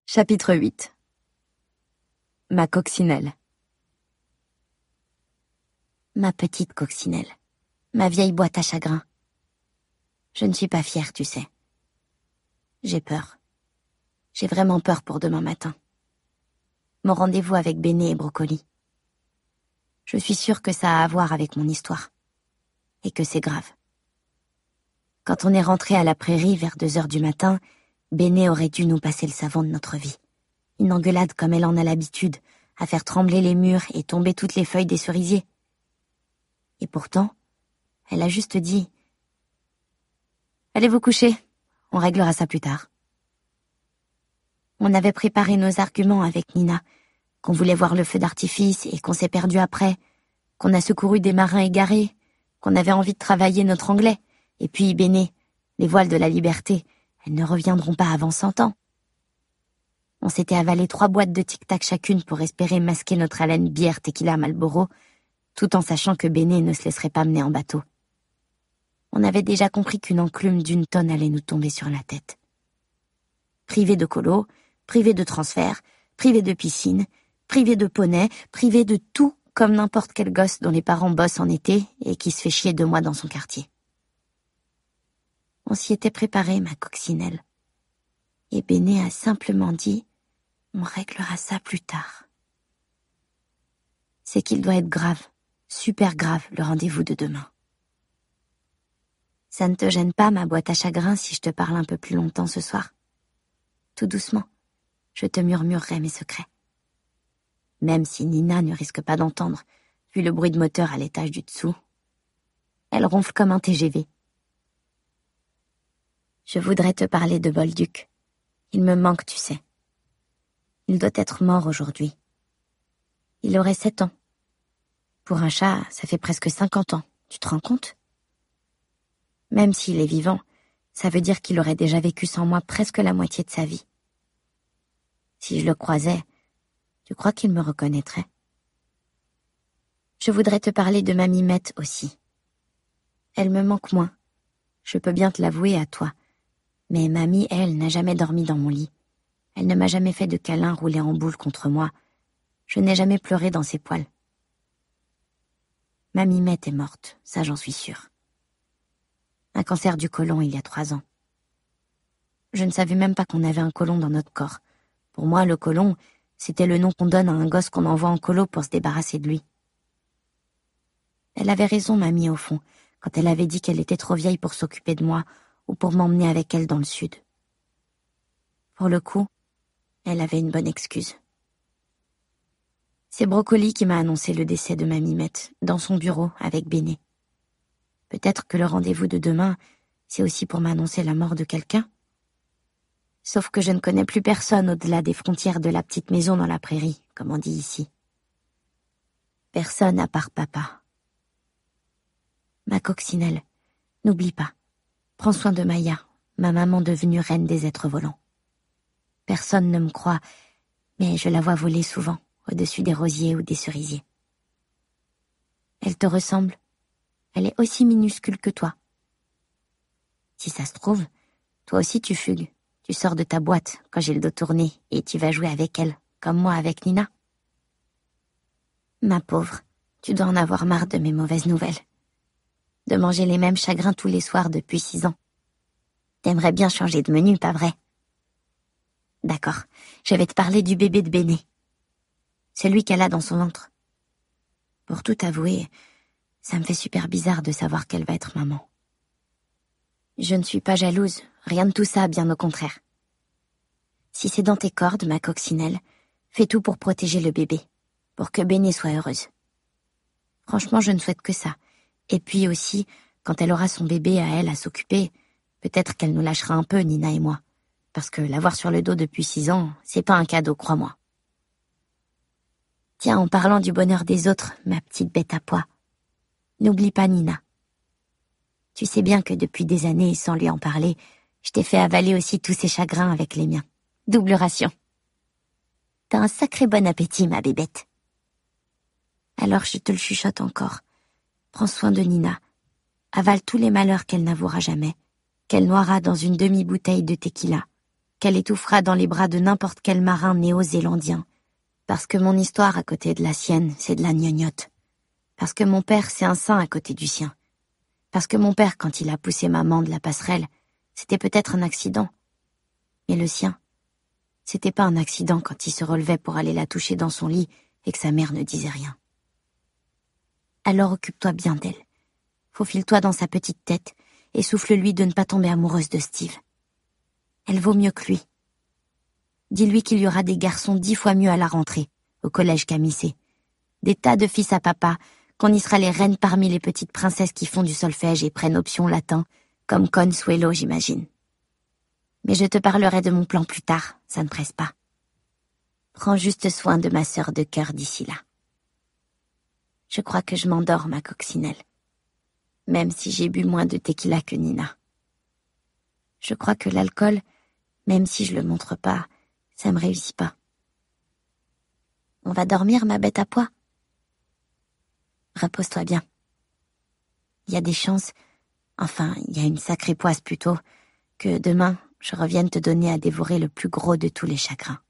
Chapitre 8. Ma coccinelle. Ma petite coccinelle, ma vieille boîte à chagrin. Je ne suis pas fière, tu sais. J'ai peur. J'ai vraiment peur pour demain matin. Mon rendez-vous avec Béné et Brocoli. Je suis sûre que ça a à voir avec mon histoire. Et que c'est grave. Quand on est rentré à la prairie vers 2 heures du matin, Béné aurait dû nous passer le savon de notre vie. Une engueulade comme elle en a l'habitude, à faire trembler les murs et tomber toutes les feuilles des cerisiers. Et pourtant, elle a juste dit « Allez vous coucher, on réglera ça plus tard ». On avait préparé nos arguments avec Nina, qu'on voulait voir le feu d'artifice et qu'on s'est perdu après, qu'on a secouru des marins égarés, qu'on avait envie de travailler notre anglais, et puis Béné, les voiles de la liberté, elles ne reviendront pas avant 100 ans. On s'était avalé 3 boîtes de tic-tac chacune pour espérer masquer notre haleine bière tequila Marlboro, tout en sachant que Béné ne se laisserait pas mener en bateau. On avait déjà compris qu'une enclume d'1 tonne allait nous tomber sur la tête. Privés de colo, privés de transfert, privés de piscine, privés de poney, privés de tout comme n'importe quel gosse dont les parents bossent en été et qui se fait chier 2 mois dans son quartier. On s'y était préparé, ma coccinelle. Et Béné a simplement dit « On réglera ça plus tard ». C'est qu'il doit être grave, super grave, le rendez-vous de demain. Ça ne te gêne pas, ma boîte à chagrin, si je te parle un peu plus longtemps ce soir? Tout doucement, je te murmurerai mes secrets. Même si Nina ne risque pas d'entendre, vu le bruit de moteur à l'étage du dessous. Elle ronfle comme un TGV. Je voudrais te parler de Bolduc. Il me manque, tu sais. Il doit être mort aujourd'hui. Il aurait 7 ans. Pour un chat, ça fait presque 50 ans. Tu te rends compte? Même s'il est vivant, ça veut dire qu'il aurait déjà vécu sans moi presque la moitié de sa vie. Si je le croisais, tu crois qu'il me reconnaîtrait? Je voudrais te parler de ma Mimette aussi. Elle me manque moins. Je peux bien te l'avouer à toi. Mais mamie, elle, n'a jamais dormi dans mon lit. Elle ne m'a jamais fait de câlin roulé en boule contre moi. Je n'ai jamais pleuré dans ses poils. Ma Mimette est morte, ça j'en suis sûre. Un cancer du côlon il y a 3 ans. Je ne savais même pas qu'on avait un côlon dans notre corps. Pour moi, le côlon, c'était le nom qu'on donne à un gosse qu'on envoie en colo pour se débarrasser de lui. Elle avait raison, mamie, au fond, quand elle avait dit qu'elle était trop vieille pour s'occuper de moi ou pour m'emmener avec elle dans le sud. Pour le coup, elle avait une bonne excuse. C'est Brocoli qui m'a annoncé le décès de ma Mimette, dans son bureau, avec Béné. Peut-être que le rendez-vous de demain, c'est aussi pour m'annoncer la mort de quelqu'un. Sauf que je ne connais plus personne au-delà des frontières de la petite maison dans la prairie, comme on dit ici. Personne à part papa. Ma coccinelle, n'oublie pas. Prends soin de Maya, ma maman devenue reine des êtres volants. Personne ne me croit, mais je la vois voler souvent, au-dessus des rosiers ou des cerisiers. Elle te ressemble. Elle est aussi minuscule que toi. Si ça se trouve, toi aussi tu fugues. Tu sors de ta boîte quand j'ai le dos tourné et tu vas jouer avec elle, comme moi avec Nina. Ma pauvre, tu dois en avoir marre de mes mauvaises nouvelles. De manger les mêmes chagrins tous les soirs depuis 6 ans. T'aimerais bien changer de menu, pas vrai? D'accord, je vais te parler du bébé de Béné. Celui qu'elle a dans son ventre. Pour tout avouer, ça me fait super bizarre de savoir qu'elle va être maman. Je ne suis pas jalouse, rien de tout ça, bien au contraire. Si c'est dans tes cordes, ma coccinelle, fais tout pour protéger le bébé, pour que Béné soit heureuse. Franchement, je ne souhaite que ça. Et puis aussi, quand elle aura son bébé à elle à s'occuper, peut-être qu'elle nous lâchera un peu, Nina et moi. Parce que l'avoir sur le dos depuis 6 ans, c'est pas un cadeau, crois-moi. Tiens, en parlant du bonheur des autres, ma petite bête à pois, n'oublie pas Nina. Tu sais bien que depuis des années, sans lui en parler, je t'ai fait avaler aussi tous ses chagrins avec les miens. Double ration. T'as un sacré bon appétit, ma bébête. Alors je te le chuchote encore. Prends soin de Nina. Avale tous les malheurs qu'elle n'avouera jamais, qu'elle noiera dans une demi-bouteille de tequila. qu'elle étouffera dans les bras de n'importe quel marin néo-zélandien. Parce que mon histoire à côté de la sienne, c'est de la gnognotte. Parce que mon père, c'est un saint à côté du sien. Parce que mon père, quand il a poussé maman de la passerelle, c'était peut-être un accident. Mais le sien, c'était pas un accident quand il se relevait pour aller la toucher dans son lit et que sa mère ne disait rien. Alors occupe-toi bien d'elle. Faufile-toi dans sa petite tête et souffle-lui de ne pas tomber amoureuse de Steve. Elle vaut mieux que lui. Dis-lui qu'il y aura des garçons 10 fois mieux à la rentrée, au collège Camissé. Des tas de fils à papa, qu'on y sera les reines parmi les petites princesses qui font du solfège et prennent option latin, comme Consuelo, j'imagine. Mais je te parlerai de mon plan plus tard, ça ne presse pas. Prends juste soin de ma sœur de cœur d'ici là. Je crois que je m'endors, ma coccinelle. Même si j'ai bu moins de tequila que Nina. Je crois que l'alcool, même si je le montre pas, ça me réussit pas. On va dormir, ma bête à pois? Repose-toi bien. Il y a des chances, enfin, il y a une sacrée poisse plutôt, que demain, je revienne te donner à dévorer le plus gros de tous les chagrins.